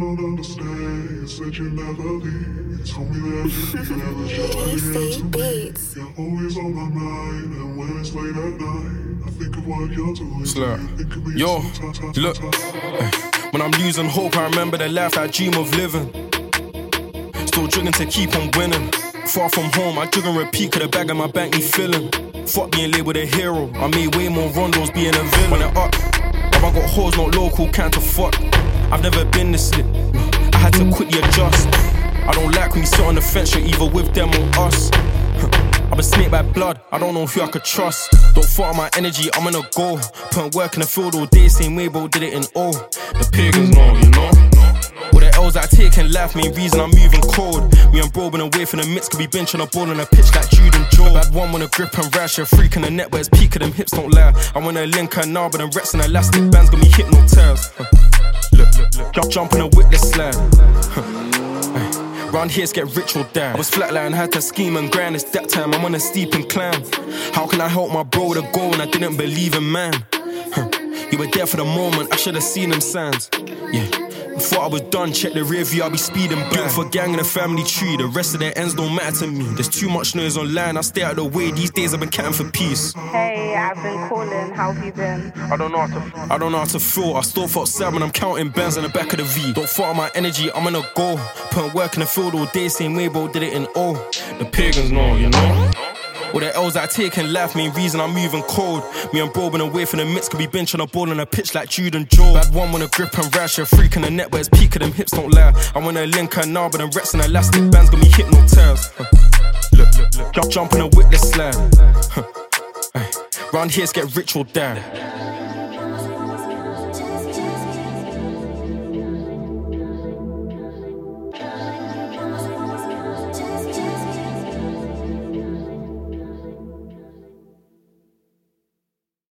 don't understand. You said you never leave. You told me that you never try to me. You're always on my mind, and when it's late at night, I think of what you're doing. Slur. Yo, look. When I'm losing hope, I remember the life I dream of living. Still drinking to keep on winning. Far from home, I drink and repeat, cause the bag in my bank need filling. Fuck being labelled a hero, I made way more rondos being a villain. When it up, if I got hoes not local, can't fuck. I've never been this lit, I had to quickly adjust. I don't like when you sit on the fence, you're either with them or us. I've been snaked by blood, I don't know who I could trust. Don't fuck on my energy, I'm gonna go. Putting work in the field all day, same way bro did it in O. The pagans know, you know. All the L's I take in life, main reason I'm moving cold. Me and bro been away from the mix, could be benching a ball on a pitch like Jude and Joe. Bad one wanna grip and rash, a freak in the net, but it's peak of them hips don't lie. I wanna link her now, but them reps and elastic bands got me hypnotized. Look, jump on a witless slide. Round here, get rich or die. I was flatline, had to scheme and grind. It's that time, I'm on a steep incline. How can I help my bro to go when I didn't believe in man? You were there for the moment, I should've seen them signs. Yeah. Before I was done, check the rear view, I'll be speeding blind. Built for gang and a family tree, the rest of their ends don't matter to me. There's too much noise online, I stay out of the way. These days I've been catting for peace. Hey, I've been calling, how have you been? I don't know how to feel. I still felt sad when I'm counting bands in the back of the V. Don't fuck on my energy, I'm gonna go. Putting work in the field all day, same way bro did it in O. The pagans know, you know. All the L's I take in life, main reason I'm moving cold. Me and bro been away from the mix, could be benching a ball on a pitch like Jude and Joe. Bad one wanna grip and rash, a freak in the net, but it's peak of them hips don't lie. I wanna link her now, but them reps and elastic bands got me hypnotized. Look, jump on a witless slide. Round here, get rich or die.